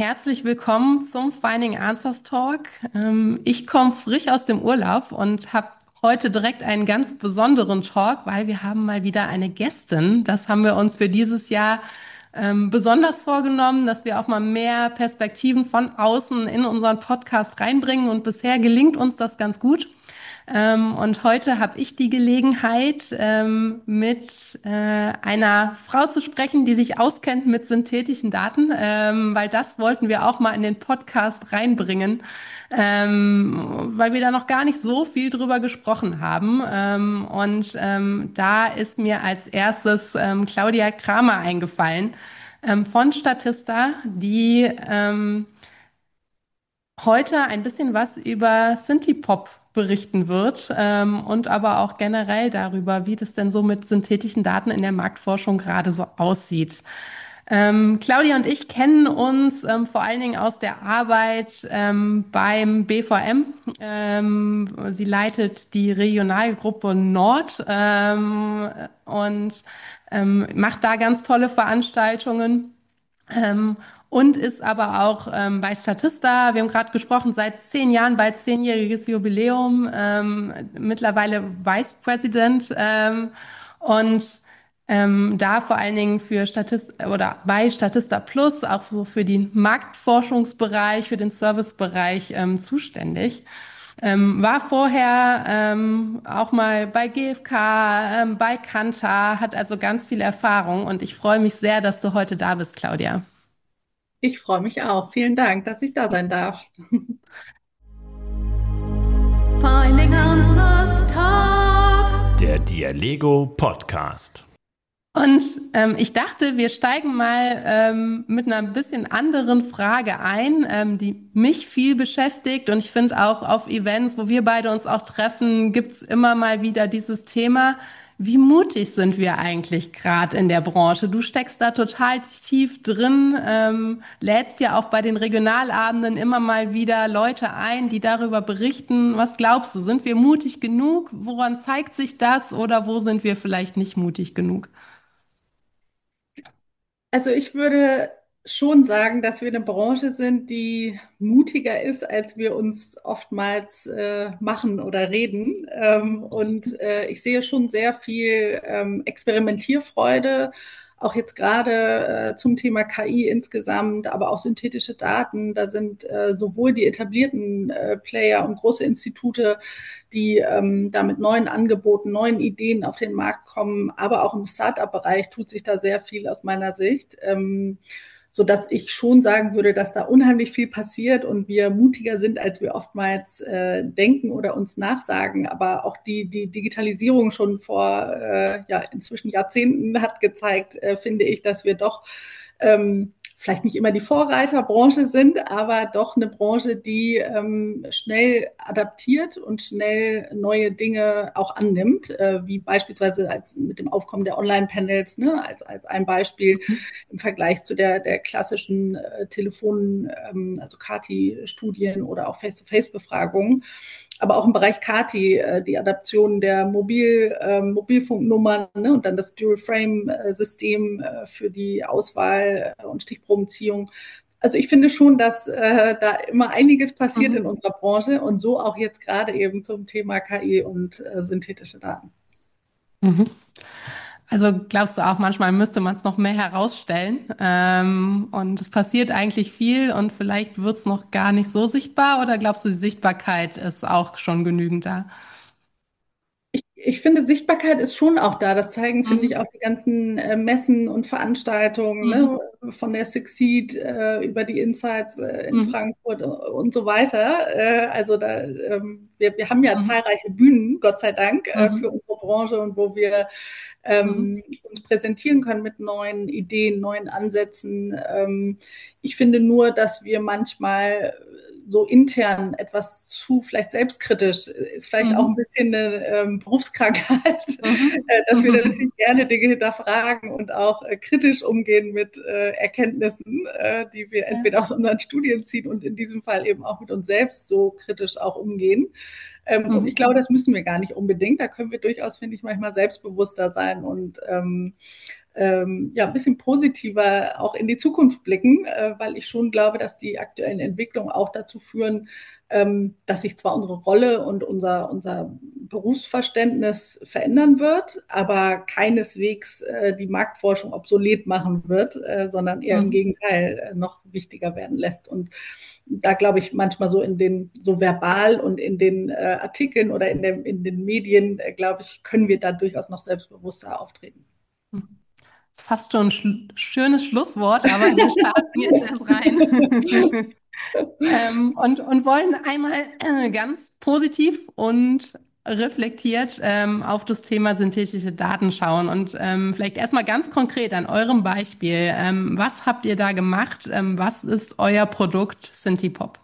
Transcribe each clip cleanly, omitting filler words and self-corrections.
herzlich willkommen zum Finding Answers Talk. Ich komme frisch aus dem Urlaub und habe heute direkt einen ganz besonderen Talk, weil wir haben mal wieder eine Gästin. Das haben wir uns für dieses Jahr besonders vorgenommen, dass wir auch mal mehr Perspektiven von außen in unseren Podcast reinbringen. Und bisher gelingt uns das ganz gut. Und heute habe ich die Gelegenheit, mit einer Frau zu sprechen, die sich auskennt mit synthetischen Daten, weil das wollten wir auch mal in den Podcast reinbringen, weil wir da noch gar nicht so viel drüber gesprochen haben. Da ist mir als erstes Claudia Kramer eingefallen, von Statista, die heute ein bisschen was über Synthie-Pop berichten wird, und aber auch generell darüber, wie das denn so mit synthetischen Daten in der Marktforschung gerade so aussieht. Claudia und ich kennen uns vor allen Dingen aus der Arbeit beim BVM. Sie leitet die Regionalgruppe Nord und macht da ganz tolle Veranstaltungen. Ähm, und ist aber auch bei Statista, wir haben gerade gesprochen, seit 10 Jahren, bald 10-jähriges Jubiläum, mittlerweile Vice President, und da vor allen Dingen für Statista oder bei Statista Plus auch so für den Marktforschungsbereich, für den Servicebereich zuständig. War vorher auch mal bei GfK, bei Kantar, hat also ganz viel Erfahrung und ich freue mich sehr, dass du heute da bist, Claudia. Ich freue mich auch. Vielen Dank, dass ich da sein darf. Finding Answers Talk. Der Dialego Podcast. Und ich dachte, wir steigen mal mit einer bisschen anderen Frage ein, die mich viel beschäftigt. Und ich finde auch auf Events, wo wir beide uns auch treffen, gibt's immer mal wieder dieses Thema. Wie mutig sind wir eigentlich gerade in der Branche? Du steckst da total tief drin, lädst ja auch bei den Regionalabenden immer mal wieder Leute ein, die darüber berichten. Was glaubst du? Sind wir mutig genug? Woran zeigt sich das? Oder wo sind wir vielleicht nicht mutig genug? Also ich würde schon sagen, dass wir eine Branche sind, die mutiger ist, als wir uns oftmals machen oder reden. Ich sehe schon sehr viel Experimentierfreude, auch jetzt gerade zum Thema KI insgesamt, aber auch synthetische Daten. Da sind sowohl die etablierten Player und große Institute, die da mit neuen Angeboten, neuen Ideen auf den Markt kommen, aber auch im Start-up-Bereich tut sich da sehr viel aus meiner Sicht. So dass ich schon sagen würde, dass da unheimlich viel passiert und wir mutiger sind, als wir oftmals denken oder uns nachsagen. Aber auch die Digitalisierung schon vor ja inzwischen Jahrzehnten hat gezeigt, finde ich, dass wir doch vielleicht nicht immer die Vorreiterbranche sind, aber doch eine Branche, die schnell adaptiert und schnell neue Dinge auch annimmt, wie beispielsweise als mit dem Aufkommen der Online-Panels, ne, als ein Beispiel im Vergleich zu der klassischen also CATI-Studien oder auch Face-to-Face-Befragungen. Aber auch im Bereich CATI, die Adaption der Mobilfunknummern, ne, und dann das Dual-Frame-System für die Auswahl und Stichprobenziehung. Also ich finde schon, dass da immer einiges passiert in Mhm. unserer Branche und so auch jetzt gerade eben zum Thema KI und synthetische Daten. Mhm. Also glaubst du auch, manchmal müsste man es noch mehr herausstellen? Und es passiert eigentlich viel und vielleicht wird es noch gar nicht so sichtbar, oder glaubst du, die Sichtbarkeit ist auch schon genügend da? Ich finde, Sichtbarkeit ist schon auch da. Das zeigen, finde ich, Mhm. auch die ganzen Messen und Veranstaltungen, Mhm. ne? Von der Succeed über die Insights in Mhm. Frankfurt und so weiter. Also wir haben ja Mhm. zahlreiche Bühnen, Gott sei Dank, für Mhm. unsere Branche und wo wir Mhm. uns präsentieren können mit neuen Ideen, neuen Ansätzen. Ich finde nur, dass wir manchmal so intern etwas zu vielleicht selbstkritisch ist vielleicht auch ein Mhm. bisschen eine Berufskrankheit, Mhm. dass wir Mhm. natürlich gerne Dinge hinterfragen und auch kritisch umgehen mit Erkenntnissen, die wir Ja. entweder aus unseren Studien ziehen und in diesem Fall eben auch mit uns selbst so kritisch auch umgehen. Und ich Mhm. glaube, das müssen wir gar nicht unbedingt. Da können wir durchaus, finde ich, manchmal selbstbewusster sein und ja, ein bisschen positiver auch in die Zukunft blicken, weil ich schon glaube, dass die aktuellen Entwicklungen auch dazu führen, dass sich zwar unsere Rolle und unser Berufsverständnis verändern wird, aber keineswegs die Marktforschung obsolet machen wird, sondern eher im Mhm. Gegenteil noch wichtiger werden lässt. Und da glaube ich manchmal so in den, so verbal und in den Artikeln oder in den Medien, glaube ich, können wir da durchaus noch selbstbewusster auftreten. Das ist fast schon ein schönes Schlusswort, aber wir starten jetzt erst rein. Und wollen einmal ganz positiv und reflektiert auf das Thema synthetische Daten schauen und vielleicht erstmal ganz konkret an eurem Beispiel. Was habt ihr da gemacht? Was ist euer Produkt Synthipop?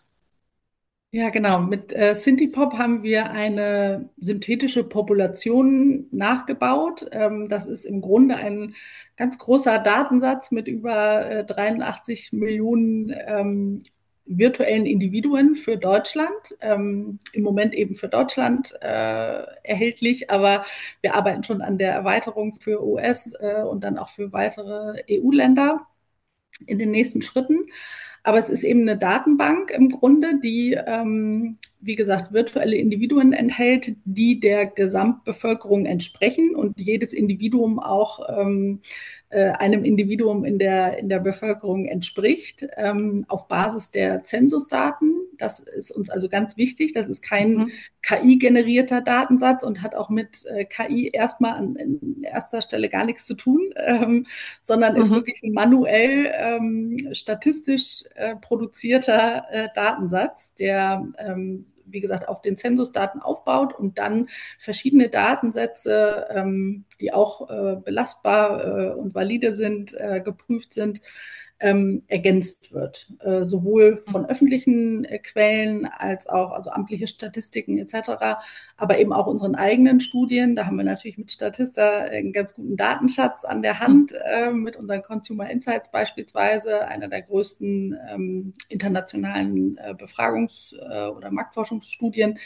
Ja, genau. Mit Synthipop haben wir eine synthetische Population nachgebaut. Das ist im Grunde ein ganz großer Datensatz mit über 83 Millionen virtuellen Individuen für Deutschland. Im Moment eben für Deutschland erhältlich, aber wir arbeiten schon an der Erweiterung für US und dann auch für weitere EU-Länder in den nächsten Schritten. Aber es ist eben eine Datenbank im Grunde, die, wie gesagt, virtuelle Individuen enthält, die der Gesamtbevölkerung entsprechen und jedes Individuum auch einem Individuum in der Bevölkerung entspricht, auf Basis der Zensusdaten. Das ist uns also ganz wichtig. Das ist kein Mhm. KI-generierter Datensatz und hat auch mit KI erstmal an erster Stelle gar nichts zu tun, sondern ist Mhm. wirklich ein manuell statistisch produzierter Datensatz, der wie gesagt, auf den Zensusdaten aufbaut und dann verschiedene Datensätze, die auch belastbar und valide sind, geprüft sind, ergänzt wird. Sowohl von öffentlichen Quellen als auch also amtliche Statistiken etc., aber eben auch unseren eigenen Studien. Da haben wir natürlich mit Statista einen ganz guten Datenschatz an der Hand, mit unseren Consumer Insights beispielsweise, einer der größten internationalen Befragungs- oder Marktforschungsstudien.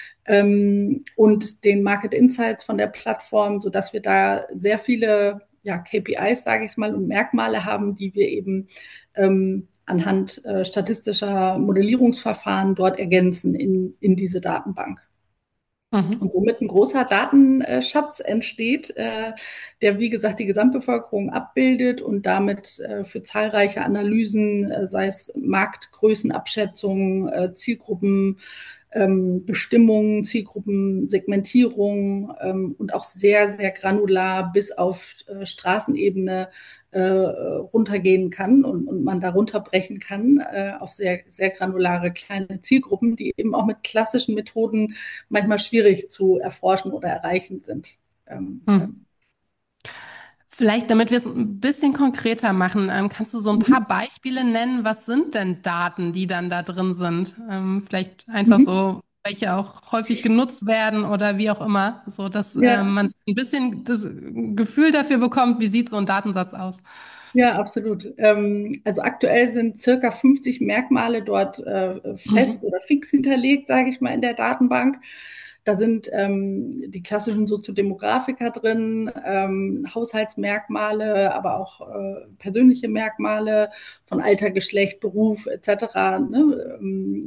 Und den Market Insights von der Plattform, sodass wir da sehr viele ja, KPIs, sage ich mal, und Merkmale haben, die wir eben anhand statistischer Modellierungsverfahren dort ergänzen in diese Datenbank. Und Mhm. somit ein großer Datenschatz entsteht, der, wie gesagt, die Gesamtbevölkerung abbildet und damit für zahlreiche Analysen, sei es Marktgrößenabschätzungen, Zielgruppen, Bestimmungen, Zielgruppensegmentierung und auch sehr, sehr granular bis auf Straßenebene runtergehen kann und man da runterbrechen kann auf sehr, sehr granulare kleine Zielgruppen, die eben auch mit klassischen Methoden manchmal schwierig zu erforschen oder erreichen sind. Ja. Mhm. Vielleicht, damit wir es ein bisschen konkreter machen, kannst du so ein Mhm. paar Beispiele nennen? Was sind denn Daten, die dann da drin sind? Vielleicht einfach Mhm. so, welche auch häufig genutzt werden oder wie auch immer, so dass Ja, man ein bisschen das Gefühl dafür bekommt, wie sieht so ein Datensatz aus? ja, absolut. Also aktuell sind circa 50 Merkmale dort fest Mhm. oder fix hinterlegt, sage ich mal, in der Datenbank. Da sind die klassischen Soziodemographiker drin, Haushaltsmerkmale, aber auch persönliche Merkmale von Alter, Geschlecht, Beruf etc. Ne?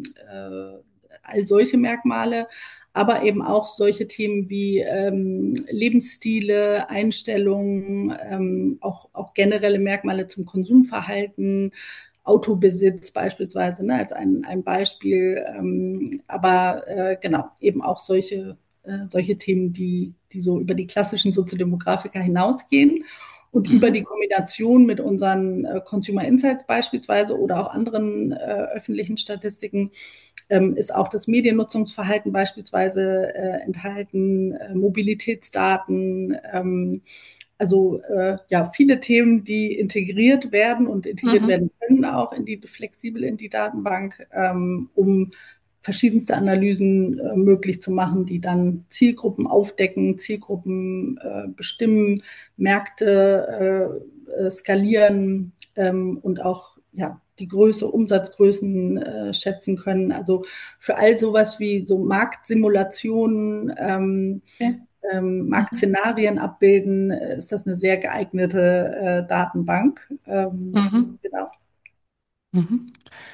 All solche Merkmale, aber eben auch solche Themen wie Lebensstile, Einstellungen, auch generelle Merkmale zum Konsumverhalten, Autobesitz beispielsweise, ne, als ein Beispiel, aber genau, eben auch solche Themen, die so über die klassischen Soziodemografiker hinausgehen. Und über die Mhm. Kombination mit unseren Consumer Insights beispielsweise oder auch anderen öffentlichen Statistiken ist auch das Mediennutzungsverhalten beispielsweise enthalten, Mobilitätsdaten, also ja, viele Themen, die integriert werden und integriert Mhm. werden können, auch flexibel in die Datenbank, um verschiedenste Analysen möglich zu machen, die dann Zielgruppen aufdecken, Zielgruppen bestimmen, Märkte skalieren und auch ja, die Größe, Umsatzgrößen schätzen können. Also für all sowas wie so Marktsimulationen, Okay. Marktszenarien abbilden, ist das eine sehr geeignete Datenbank. Mhm. Genau. Mhm.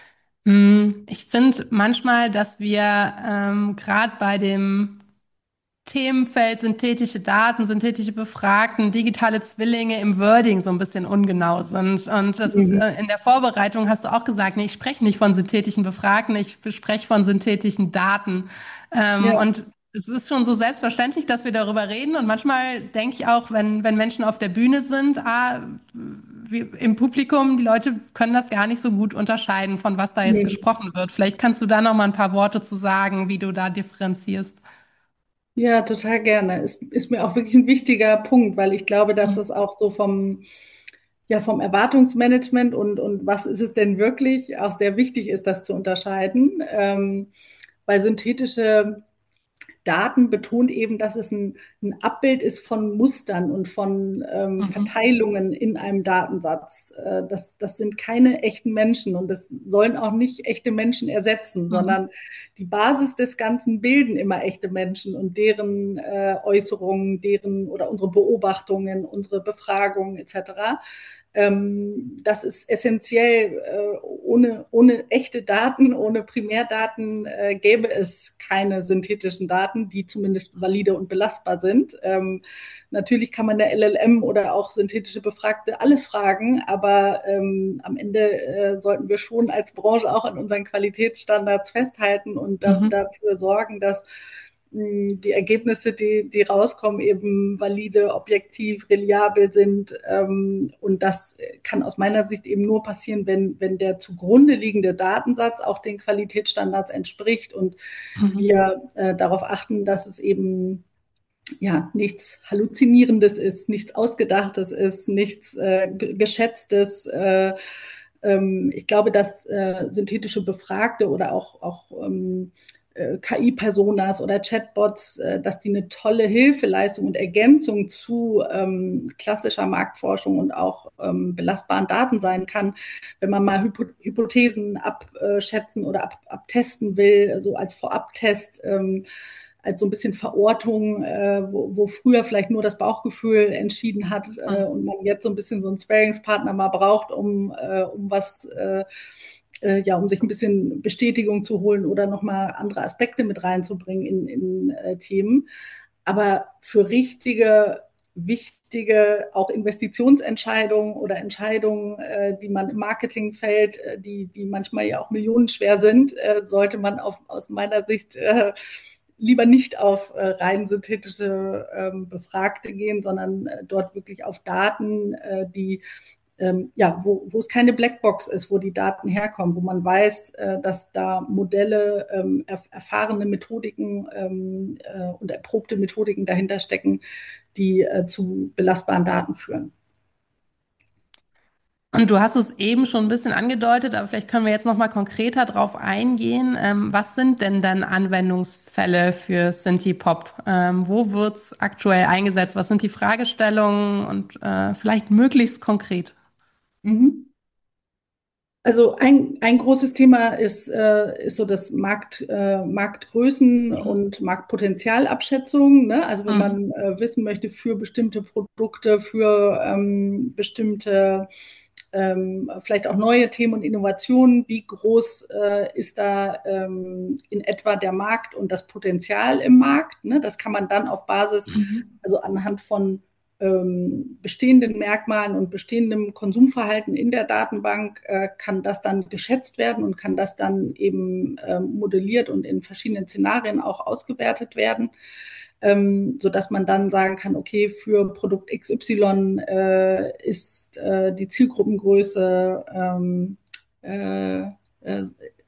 Ich finde manchmal, dass wir gerade bei dem Themenfeld synthetische Daten, synthetische Befragten, digitale Zwillinge im Wording so ein bisschen ungenau sind. Und das ist Mhm. in der Vorbereitung hast du auch gesagt, nee, ich spreche nicht von synthetischen Befragten, ich spreche von synthetischen Daten. Ja. Und es ist schon so selbstverständlich, dass wir darüber reden. Und manchmal denke ich auch, wenn Menschen auf der Bühne sind, wie im Publikum, die Leute können das gar nicht so gut unterscheiden, von was da jetzt Nee. gesprochen wird. Vielleicht kannst du da noch mal ein paar Worte zu sagen, wie du da differenzierst. Ja, total gerne. Ist mir auch wirklich ein wichtiger Punkt, weil ich glaube, dass das auch so vom Erwartungsmanagement und was ist es denn wirklich auch sehr wichtig ist, das zu unterscheiden. Weil synthetische Daten betont eben, dass es ein Abbild ist von Mustern und von Mhm. Verteilungen in einem Datensatz. Das sind keine echten Menschen und das sollen auch nicht echte Menschen ersetzen, Mhm. sondern die Basis des Ganzen bilden immer echte Menschen und deren Äußerungen, deren oder unsere Beobachtungen, unsere Befragungen etc. Das ist essentiell. Ohne echte Daten, ohne Primärdaten gäbe es keine synthetischen Daten, die zumindest valide und belastbar sind. Natürlich kann man der LLM oder auch synthetische Befragte alles fragen, aber am Ende sollten wir schon als Branche auch an unseren Qualitätsstandards festhalten und Mhm. dafür sorgen, dass die Ergebnisse, die rauskommen, eben valide, objektiv, reliabel sind. Und das kann aus meiner Sicht eben nur passieren, wenn der zugrunde liegende Datensatz auch den Qualitätsstandards entspricht und Mhm. wir darauf achten, dass es eben ja nichts Halluzinierendes ist, nichts Ausgedachtes ist, nichts Geschätztes. Ich glaube, dass synthetische Befragte oder auch KI-Personas oder Chatbots, dass die eine tolle Hilfeleistung und Ergänzung zu klassischer Marktforschung und auch belastbaren Daten sein kann, wenn man mal Hypothesen abschätzen oder abtesten will, so als Vorabtest. Als so ein bisschen Verortung, wo früher vielleicht nur das Bauchgefühl entschieden hat und man jetzt so ein bisschen so einen Sparringspartner mal braucht, um was ja, um sich ein bisschen Bestätigung zu holen oder nochmal andere Aspekte mit reinzubringen in Themen. Aber für richtige, wichtige, auch Investitionsentscheidungen oder Entscheidungen, die man im Marketing fällt, die manchmal ja auch millionenschwer sind, sollte man aus meiner Sicht lieber nicht auf rein synthetische Befragte gehen, sondern dort wirklich auf Daten, die ja, wo es keine Blackbox ist, wo die Daten herkommen, wo man weiß, dass da Modelle, erfahrene Methodiken und erprobte Methodiken dahinter stecken, die zu belastbaren Daten führen. Und du hast es eben schon ein bisschen angedeutet, aber vielleicht können wir jetzt noch mal konkreter drauf eingehen. Was sind denn dann Anwendungsfälle für Synthie-Pop? Wo wird's aktuell eingesetzt? Was sind die Fragestellungen und vielleicht möglichst konkret? Mhm. Also ein großes Thema ist so das Marktgrößen und Marktpotenzialabschätzung. Ne? Also wenn Mhm. man wissen möchte für bestimmte Produkte, für bestimmte vielleicht auch neue Themen und Innovationen, wie groß ist da in etwa der Markt und das Potenzial im Markt. Ne? Das kann man dann auf Basis, Mhm. also anhand von bestehenden Merkmalen und bestehendem Konsumverhalten in der Datenbank kann das dann geschätzt werden und kann das dann eben modelliert und in verschiedenen Szenarien auch ausgewertet werden, sodass man dann sagen kann, okay, für Produkt XY ist die Zielgruppengröße äh, äh,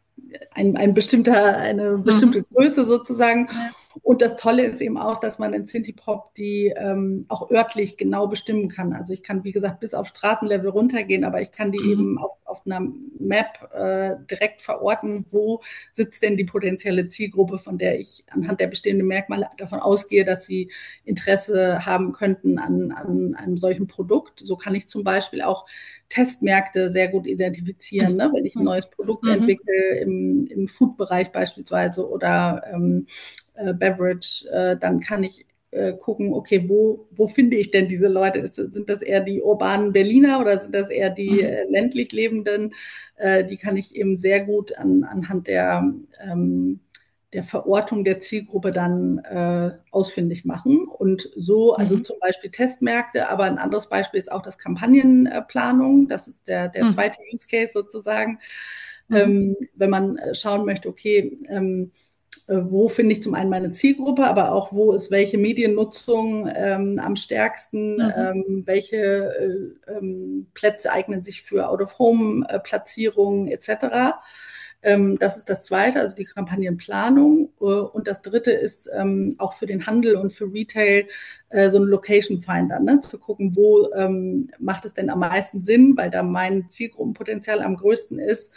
eine bestimmte Mhm. Größe sozusagen. Ja. Und das Tolle ist eben auch, dass man in Synthie-Pop die auch örtlich genau bestimmen kann. Also ich kann, wie gesagt, bis auf Straßenlevel runtergehen, aber ich kann die eben Mhm. auf einer Map direkt verorten, wo sitzt denn die potenzielle Zielgruppe, von der ich anhand der bestehenden Merkmale davon ausgehe, dass sie Interesse haben könnten an einem solchen Produkt. So kann ich zum Beispiel auch Testmärkte sehr gut identifizieren, ne? Wenn ich ein neues Produkt Mhm. entwickle im Food-Bereich beispielsweise oder Beverage, dann kann ich gucken, okay, wo finde ich denn diese Leute? Sind das eher die urbanen Berliner oder sind das eher die ländlich Lebenden? Die kann ich eben sehr gut anhand der Verortung der Zielgruppe dann ausfindig machen. Und so, also zum Beispiel Testmärkte, aber ein anderes Beispiel ist auch das Kampagnenplanung. Das ist der zweite Use Case sozusagen. Wenn man schauen möchte, okay, wo finde ich zum einen meine Zielgruppe, aber auch wo ist welche Mediennutzung am stärksten, welche Plätze eignen sich für Out-of-Home-Platzierungen etc. Das ist das Zweite, also die Kampagnenplanung. Und das Dritte ist auch für den Handel und für Retail so ein Location Finder, ne? Zu gucken, wo macht es denn am meisten Sinn, weil da mein Zielgruppenpotenzial am größten ist,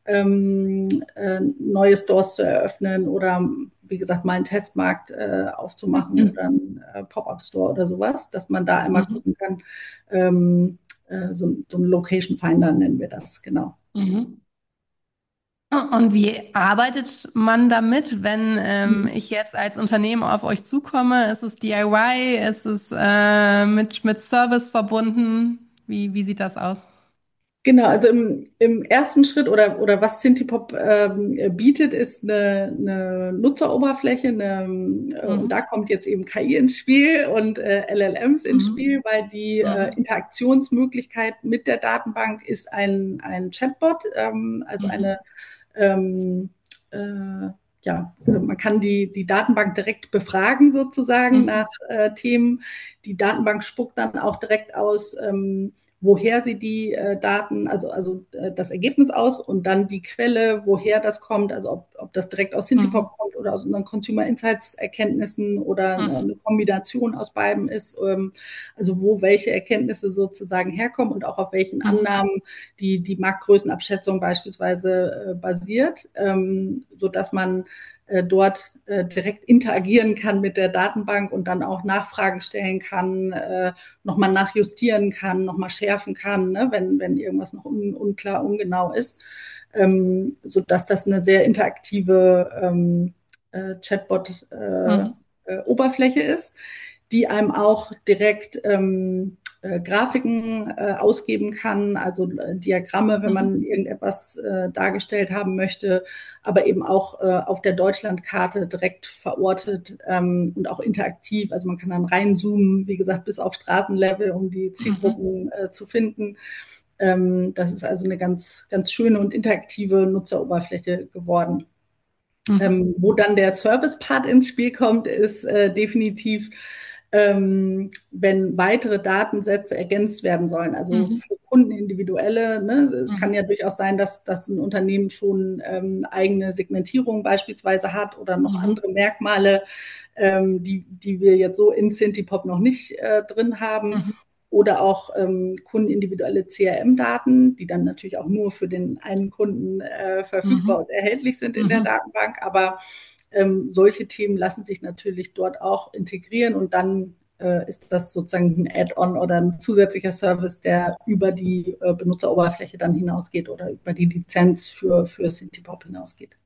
neue Stores zu eröffnen oder wie gesagt mal einen Testmarkt aufzumachen oder einen Pop-up-Store oder sowas, dass man da einmal gucken kann. So ein Location Finder nennen wir das, genau. Und wie arbeitet man damit, wenn ich jetzt als Unternehmen auf euch zukomme? Ist es DIY? Ist es mit Service verbunden? Wie sieht das aus? Genau, also im ersten Schritt oder was Synthipop bietet, ist eine Nutzeroberfläche, und da kommt jetzt eben KI ins Spiel und LLMs ins Spiel, weil die Interaktionsmöglichkeit mit der Datenbank ist ein Chatbot, also eine ja, man kann die Datenbank direkt befragen sozusagen nach Themen. Die Datenbank spuckt dann auch direkt aus, woher sie die Daten, also das Ergebnis aus und dann die Quelle, woher das kommt, also ob das direkt aus Synthipop kommt oder aus unseren Consumer Insights Erkenntnissen oder eine Kombination aus beiden ist, also wo welche Erkenntnisse sozusagen herkommen und auch auf welchen Annahmen die Marktgrößenabschätzung beispielsweise basiert, sodass man dort direkt interagieren kann mit der Datenbank und dann auch Nachfragen stellen kann, nochmal nachjustieren kann, nochmal schärfen kann, ne, wenn irgendwas noch unklar, ungenau ist, sodass das eine sehr interaktive Chatbot-Oberfläche ist, die einem auch direkt Grafiken ausgeben kann, also Diagramme, wenn man irgendetwas dargestellt haben möchte, aber eben auch auf der Deutschlandkarte direkt verortet und auch interaktiv. Also man kann dann reinzoomen, wie gesagt, bis auf Straßenlevel, um die Zielgruppen zu finden. Das ist also eine ganz, ganz schöne und interaktive Nutzeroberfläche geworden. Wo dann der Service-Part ins Spiel kommt, ist definitiv, wenn weitere Datensätze ergänzt werden sollen, also für Kunden individuelle. Ne? Es kann ja durchaus sein, dass ein Unternehmen schon eigene Segmentierung beispielsweise hat oder noch andere Merkmale, die wir jetzt so in Synthipop noch nicht drin haben. Oder auch kundenindividuelle CRM-Daten, die dann natürlich auch nur für den einen Kunden verfügbar und erhältlich sind in der Datenbank. Aber solche Themen lassen sich natürlich dort auch integrieren und dann ist das sozusagen ein Add-on oder ein zusätzlicher Service, der über die Benutzeroberfläche dann hinausgeht oder über die Lizenz für Synthipop hinausgeht.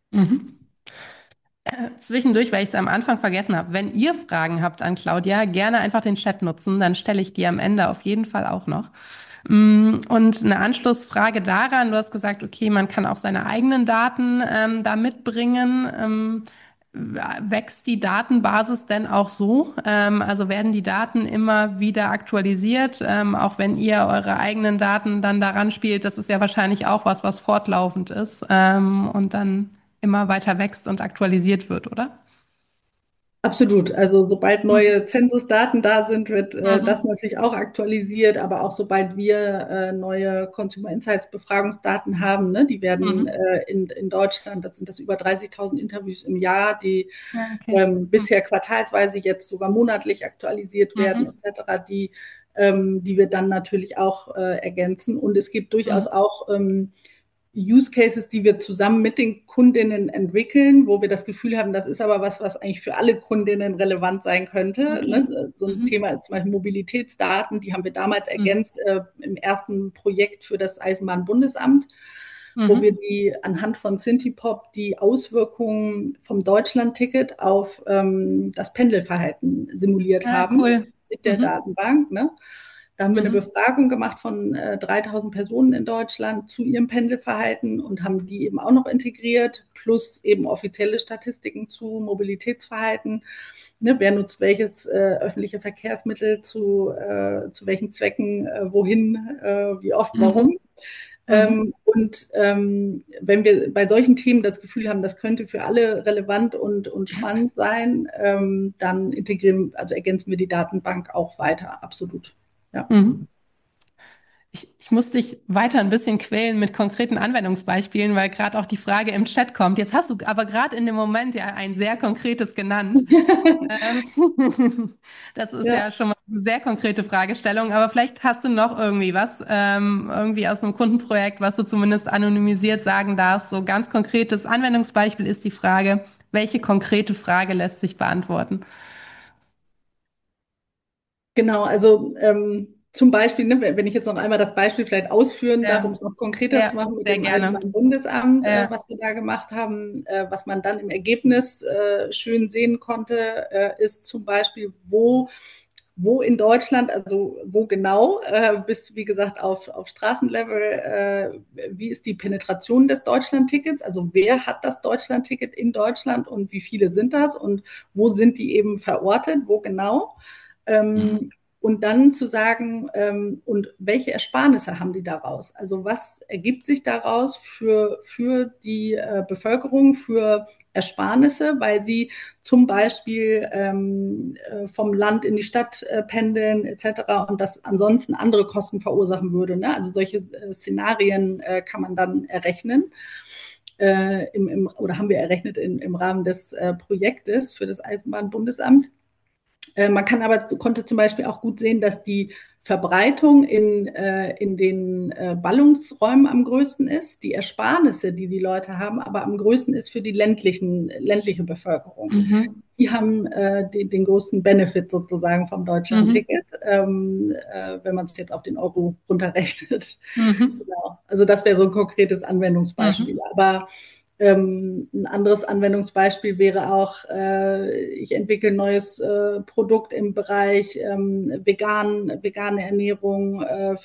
Zwischendurch, weil ich es am Anfang vergessen habe, wenn ihr Fragen habt an Claudia, gerne einfach den Chat nutzen, dann stelle ich die am Ende auf jeden Fall auch noch. Und eine Anschlussfrage daran, du hast gesagt, okay, man kann auch seine eigenen Daten da mitbringen. Wächst die Datenbasis denn auch so? Also werden die Daten immer wieder aktualisiert, auch wenn ihr eure eigenen Daten dann daran spielt? Das ist ja wahrscheinlich auch was fortlaufend ist und dann immer weiter wächst und aktualisiert wird, oder? Absolut. Also sobald neue Zensusdaten da sind, wird das natürlich auch aktualisiert, aber auch sobald wir neue Consumer Insights Befragungsdaten haben, ne, die werden in Deutschland, das sind das über 30.000 Interviews im Jahr, die bisher quartalsweise, jetzt sogar monatlich aktualisiert werden, etc., die wir dann natürlich auch ergänzen. Und es gibt durchaus auch Use Cases, die wir zusammen mit den Kundinnen entwickeln, wo wir das Gefühl haben, das ist aber was eigentlich für alle Kundinnen relevant sein könnte. Okay. Ne? So ein Thema ist zum Beispiel Mobilitätsdaten, die haben wir damals ergänzt im ersten Projekt für das Eisenbahnbundesamt. wo wir Mhm. die anhand von Synthipop die Auswirkungen vom Deutschlandticket auf das Pendelverhalten simuliert Ja, haben cool. mit der Mhm. Datenbank. Ne? Da haben wir eine Mhm. Befragung gemacht von 3000 Personen in Deutschland zu ihrem Pendelverhalten und haben die eben auch noch integriert, plus eben offizielle Statistiken zu Mobilitätsverhalten. Ne, wer nutzt welches öffentliche Verkehrsmittel zu welchen Zwecken, wohin, wie oft, warum. Mhm. Mhm. Wenn wir bei solchen Themen das Gefühl haben, das könnte für alle relevant und spannend sein, dann also ergänzen wir die Datenbank auch weiter, absolut. Ja. Mhm. Ich muss dich weiter ein bisschen quälen mit konkreten Anwendungsbeispielen, weil gerade auch die Frage im Chat kommt. Jetzt hast du aber gerade in dem Moment ja ein sehr konkretes genannt. Ähm, Das ist Ja, ja schon mal eine sehr konkrete Fragestellung, aber vielleicht hast du noch irgendwie was, irgendwie aus einem Kundenprojekt, was du zumindest anonymisiert sagen darfst. So ganz konkretes Anwendungsbeispiel ist die Frage, welche konkrete Frage lässt sich beantworten? genau. Also zum Beispiel, ne, wenn ich jetzt noch einmal das Beispiel vielleicht ausführen darf, um Ja, es noch konkreter zu ja, machen mit sehr dem gerne. Eisenbahnbundesamt, Ja. was wir da gemacht haben, was man dann im Ergebnis schön sehen konnte, ist zum Beispiel, wo in Deutschland, also wo genau, bis wie gesagt auf Straßenlevel, wie ist die Penetration des Deutschlandtickets, also wer hat das Deutschlandticket in Deutschland und wie viele sind das und wo sind die eben verortet, wo genau. Mhm. Und dann zu sagen, und welche Ersparnisse haben die daraus? Also was ergibt sich daraus für die Bevölkerung, für Ersparnisse, weil sie zum Beispiel vom Land in die Stadt pendeln etc. und das ansonsten andere Kosten verursachen würde. Ne? Also solche Szenarien kann man dann errechnen. Oder haben wir errechnet im Rahmen des Projektes für das Eisenbahnbundesamt. Man konnte zum Beispiel auch gut sehen, dass die Verbreitung in den Ballungsräumen am größten ist, die Ersparnisse, die die Leute haben, aber am größten ist für die ländliche Bevölkerung. Mhm. Die haben den größten Benefit sozusagen vom Mhm. Deutschland-Ticket, wenn man es jetzt auf den Euro runterrechnet. Mhm. Genau. Also das wäre so ein konkretes Anwendungsbeispiel. Mhm. Aber ein anderes Anwendungsbeispiel wäre auch, ich entwickle ein neues Produkt im Bereich vegane Ernährung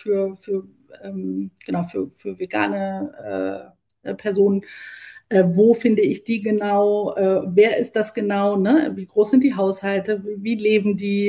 für vegane Personen. Wo finde ich die genau? Wer ist das genau? Ne? Wie groß sind die Haushalte? Wie leben die?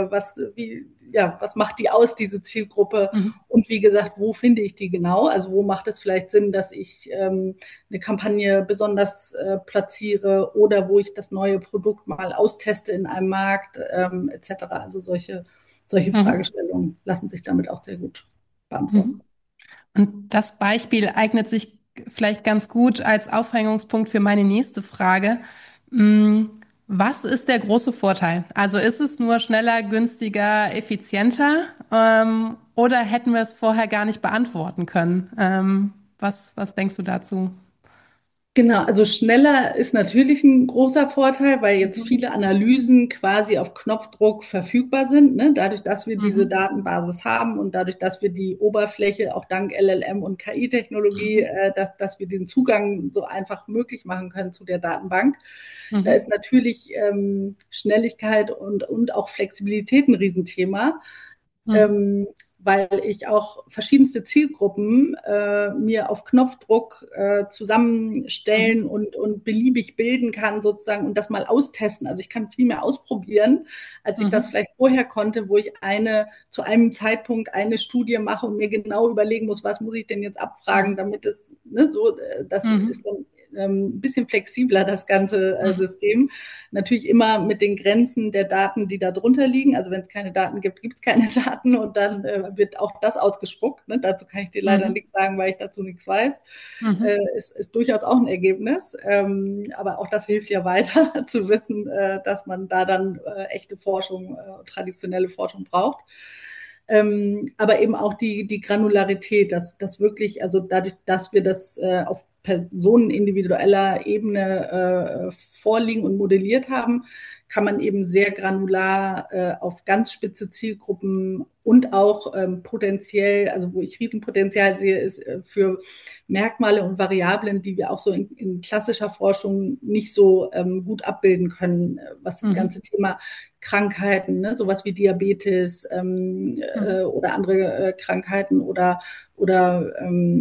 Was macht die aus, diese Zielgruppe? Mhm. Und wie gesagt, wo finde ich die genau? Also wo macht es vielleicht Sinn, dass ich eine Kampagne besonders platziere oder wo ich das neue Produkt mal austeste in einem Markt etc. Also solche Mhm. Fragestellungen lassen sich damit auch sehr gut beantworten. Mhm. Und das Beispiel eignet sich vielleicht ganz gut als Aufhängungspunkt für meine nächste Frage. Mm, Was ist der große Vorteil? Also ist es nur schneller, günstiger, effizienter? Oder hätten wir es vorher gar nicht beantworten können? Was denkst du dazu? Genau, also schneller ist natürlich ein großer Vorteil, weil jetzt Mhm. viele Analysen quasi auf Knopfdruck verfügbar sind, ne? Dadurch, dass wir diese Mhm. Datenbasis haben und dadurch, dass wir die Oberfläche auch dank LLM und KI-Technologie, Mhm. dass wir den Zugang so einfach möglich machen können zu der Datenbank. Da ist Mhm. natürlich Schnelligkeit und auch Flexibilität ein Riesenthema, Mhm. ähm, weil ich auch verschiedenste Zielgruppen mir auf Knopfdruck zusammenstellen Mhm. und beliebig bilden kann sozusagen und das mal austesten. Also ich kann viel mehr ausprobieren, als ich das Mhm. vielleicht vorher konnte, wo ich zu einem Zeitpunkt eine Studie mache und mir genau überlegen muss, was muss ich denn jetzt abfragen, Mhm. damit es, ne, so, das ist Mhm. dann ein bisschen flexibler, das ganze Mhm. System. Natürlich immer mit den Grenzen der Daten, die da drunter liegen. Also wenn es keine Daten gibt, gibt es keine Daten und dann wird auch das ausgespuckt. Ne? Dazu kann ich dir leider Mhm. nichts sagen, weil ich dazu nichts weiß. Mhm. Ist durchaus auch ein Ergebnis. Aber auch das hilft ja weiter zu wissen, dass man da dann echte Forschung, traditionelle Forschung braucht. Aber eben auch die Granularität, dass wirklich, also dadurch, dass wir das auf personenindividueller Ebene vorliegen und modelliert haben, kann man eben sehr granular auf ganz spitze Zielgruppen und auch potenziell, also wo ich Riesenpotenzial sehe, ist für Merkmale und Variablen, die wir auch so in klassischer Forschung nicht so gut abbilden können, was das ganze Thema Krankheiten, ne, sowas wie Diabetes oder andere Krankheiten oder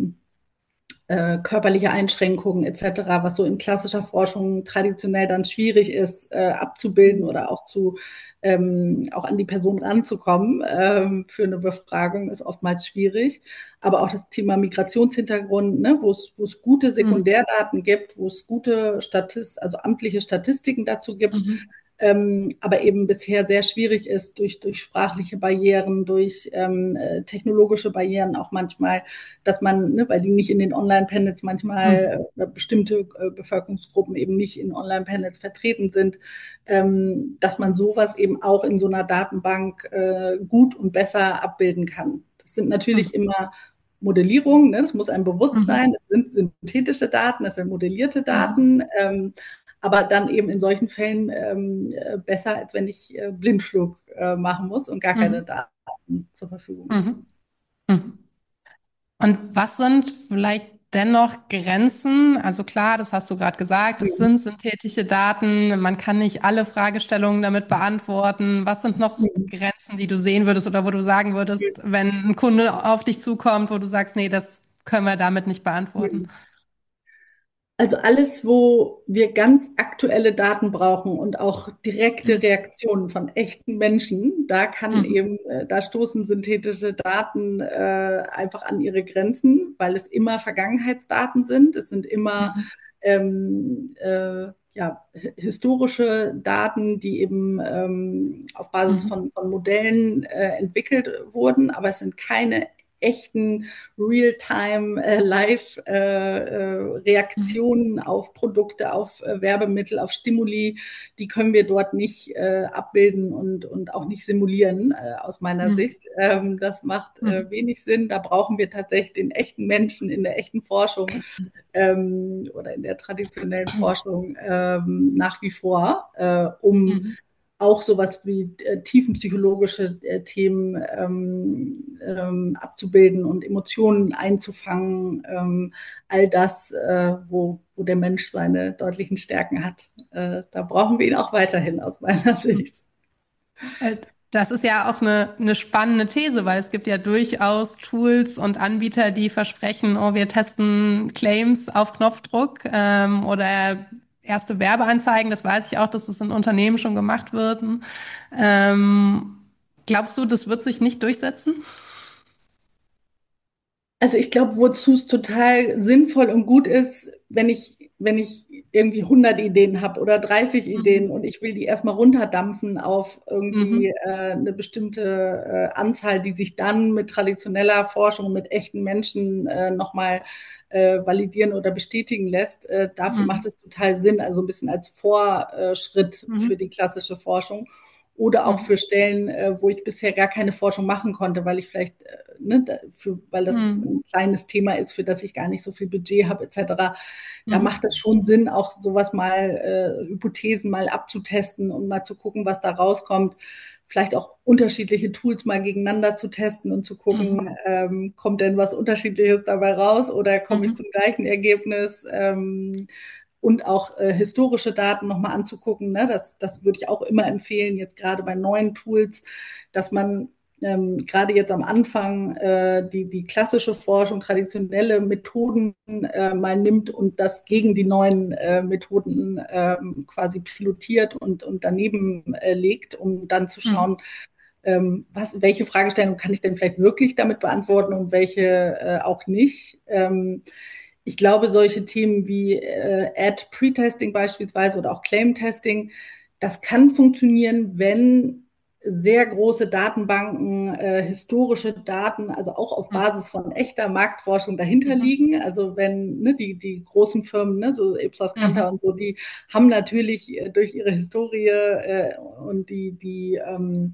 körperliche Einschränkungen etc., was so in klassischer Forschung traditionell dann schwierig ist abzubilden oder auch auch an die Person ranzukommen für eine Befragung ist oftmals schwierig. Aber auch das Thema Migrationshintergrund, ne, wo es gute Sekundärdaten gibt, wo es gute also amtliche Statistiken dazu gibt, aber eben bisher sehr schwierig ist durch sprachliche Barrieren, durch technologische Barrieren auch manchmal, dass man, ne, weil die nicht in den Online-Panels manchmal bestimmte Bevölkerungsgruppen eben nicht in Online-Panels vertreten sind, dass man sowas eben auch in so einer Datenbank gut und besser abbilden kann. Das sind natürlich immer Modellierungen, ne? Das muss einem bewusst sein, es sind synthetische Daten, es sind modellierte Daten, aber dann eben in solchen Fällen besser, als wenn ich Blindflug machen muss und gar keine Daten zur Verfügung habe. Und was sind vielleicht dennoch Grenzen? Also klar, das hast du gerade gesagt, es sind synthetische Daten, man kann nicht alle Fragestellungen damit beantworten. Was sind noch Grenzen, die du sehen würdest oder wo du sagen würdest, wenn ein Kunde auf dich zukommt, wo du sagst, nee, das können wir damit nicht beantworten? Also alles, wo wir ganz aktuelle Daten brauchen und auch direkte Reaktionen von echten Menschen, da stoßen synthetische Daten einfach an ihre Grenzen, weil es immer Vergangenheitsdaten sind. Es sind immer historische Daten, die eben auf Basis von Modellen entwickelt wurden, aber es sind keine echten Real-Time Live-Reaktionen auf Produkte, auf Werbemittel, auf Stimuli, die können wir dort nicht abbilden und auch nicht simulieren, aus meiner Sicht. Das macht wenig Sinn. Da brauchen wir tatsächlich den echten Menschen in der echten Forschung oder in der traditionellen Forschung nach wie vor, um auch sowas wie tiefenpsychologische Themen abzubilden und Emotionen einzufangen. All das, wo der Mensch seine deutlichen Stärken hat. Da brauchen wir ihn auch weiterhin aus meiner Sicht. Das ist ja auch eine spannende These, weil es gibt ja durchaus Tools und Anbieter, die versprechen, oh, wir testen Claims auf Knopfdruck oder erste Werbeanzeigen. Das weiß ich auch, dass es in Unternehmen schon gemacht wird. Glaubst du, das wird sich nicht durchsetzen? Also ich glaube, wozu es total sinnvoll und gut ist, wenn ich irgendwie 100 Ideen habe oder 30 Ideen und ich will die erstmal runterdampfen auf irgendwie eine bestimmte Anzahl, die sich dann mit traditioneller Forschung, mit echten Menschen nochmal validieren oder bestätigen lässt. Dafür macht es total Sinn, also ein bisschen als Vorschritt für die klassische Forschung. Oder auch für Stellen, wo ich bisher gar keine Forschung machen konnte, weil ich vielleicht, weil das ein kleines Thema ist, für das ich gar nicht so viel Budget habe, etc. Da macht es schon Sinn, auch sowas mal, Hypothesen mal abzutesten und mal zu gucken, was da rauskommt. Vielleicht auch unterschiedliche Tools mal gegeneinander zu testen und zu gucken, kommt denn was Unterschiedliches dabei raus oder komme ich zum gleichen Ergebnis? Und auch historische Daten nochmal anzugucken. Ne? Das würde ich auch immer empfehlen, jetzt gerade bei neuen Tools, dass man gerade jetzt am Anfang die klassische Forschung, traditionelle Methoden mal nimmt und das gegen die neuen Methoden quasi pilotiert und daneben legt, um dann zu schauen, welche Fragestellung kann ich denn vielleicht wirklich damit beantworten und welche auch nicht. Ich glaube, solche Themen wie Ad-Pre-Testing beispielsweise oder auch Claim-Testing, das kann funktionieren, wenn sehr große Datenbanken, historische Daten, also auch auf Basis von echter Marktforschung dahinter liegen. Also wenn die großen Firmen, ne, so Ipsos, Kantar und so, die haben natürlich durch ihre Historie und die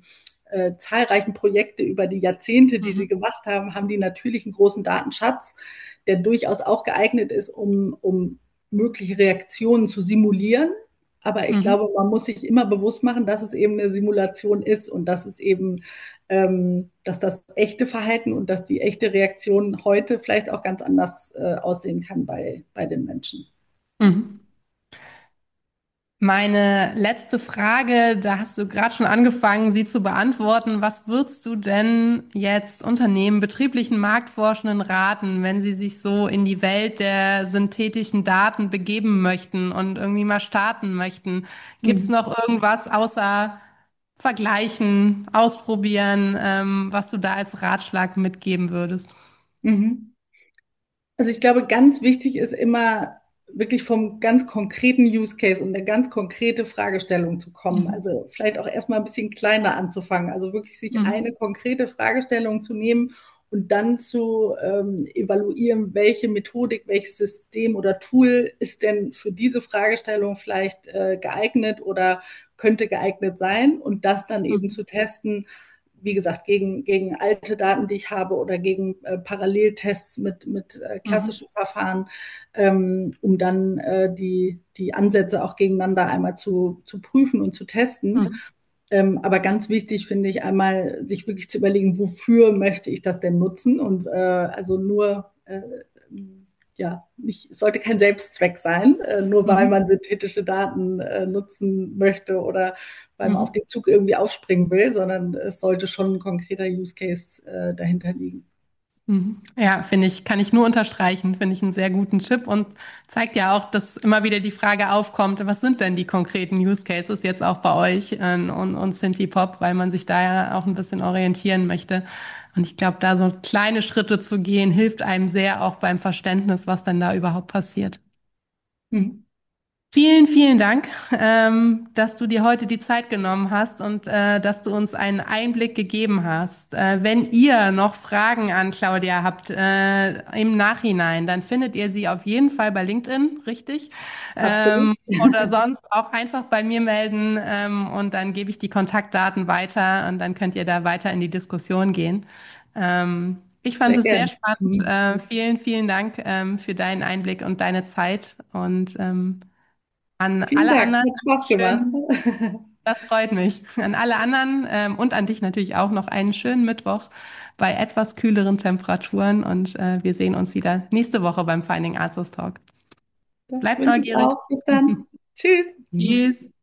zahlreichen Projekte über die Jahrzehnte, die sie Mhm. gemacht haben, haben die natürlich einen großen Datenschatz, der durchaus auch geeignet ist, um mögliche Reaktionen zu simulieren. Aber ich Mhm. glaube, man muss sich immer bewusst machen, dass es eben eine Simulation ist und dass es eben, dass das echte Verhalten und dass die echte Reaktion heute vielleicht auch ganz anders aussehen kann bei den Menschen. Mhm. Meine letzte Frage, da hast du gerade schon angefangen, sie zu beantworten. Was würdest du denn jetzt Unternehmen, betrieblichen Marktforschenden raten, wenn sie sich so in die Welt der synthetischen Daten begeben möchten und irgendwie mal starten möchten? Gibt es Mhm. noch irgendwas außer vergleichen, ausprobieren, was du da als Ratschlag mitgeben würdest? Mhm. Also ich glaube, ganz wichtig ist immer wirklich vom ganz konkreten Use Case und eine ganz konkrete Fragestellung zu kommen. Mhm. Also vielleicht auch erstmal ein bisschen kleiner anzufangen. Also wirklich sich Mhm. eine konkrete Fragestellung zu nehmen und dann zu evaluieren, welche Methodik, welches System oder Tool ist denn für diese Fragestellung vielleicht geeignet oder könnte geeignet sein und das dann eben Mhm. zu testen, wie gesagt, gegen alte Daten, die ich habe oder gegen Paralleltests mit Mhm. klassischen Verfahren, um dann die Ansätze auch gegeneinander einmal zu prüfen und zu testen. Mhm. Aber ganz wichtig finde ich einmal, sich wirklich zu überlegen, wofür möchte ich das denn nutzen? Und also nur, ja, nicht, es sollte kein Selbstzweck sein, nur weil Mhm. man synthetische Daten nutzen möchte oder weil man auf Mhm. den Zug irgendwie aufspringen will, sondern es sollte schon ein konkreter Use Case dahinter liegen. Mhm. Ja, finde ich, kann ich nur unterstreichen, finde ich einen sehr guten Tipp und zeigt ja auch, dass immer wieder die Frage aufkommt, was sind denn die konkreten Use Cases jetzt auch bei euch und Synthie Pop, weil man sich da ja auch ein bisschen orientieren möchte. Und ich glaube, da so kleine Schritte zu gehen, hilft einem sehr auch beim Verständnis, was denn da überhaupt passiert. Mhm. Vielen, vielen Dank, dass du dir heute die Zeit genommen hast und dass du uns einen Einblick gegeben hast. Wenn ihr noch Fragen an Claudia habt im Nachhinein, dann findet ihr sie auf jeden Fall bei LinkedIn, richtig? Absolut. Oder sonst auch einfach bei mir melden und dann gebe ich die Kontaktdaten weiter und dann könnt ihr da weiter in die Diskussion gehen. Ich fand Sehr es sehr gern. spannend. Mhm. Vielen, vielen Dank für deinen Einblick und deine Zeit und an Vielen alle Dank, anderen hat Spaß gemacht. schönen, das freut mich. An alle anderen und an dich natürlich auch noch einen schönen Mittwoch bei etwas kühleren Temperaturen und wir sehen uns wieder nächste Woche beim Finding Answers Talk. Das Bleibt wünsche ich neugierig. auch. Bis dann. Tschüss. Tschüss.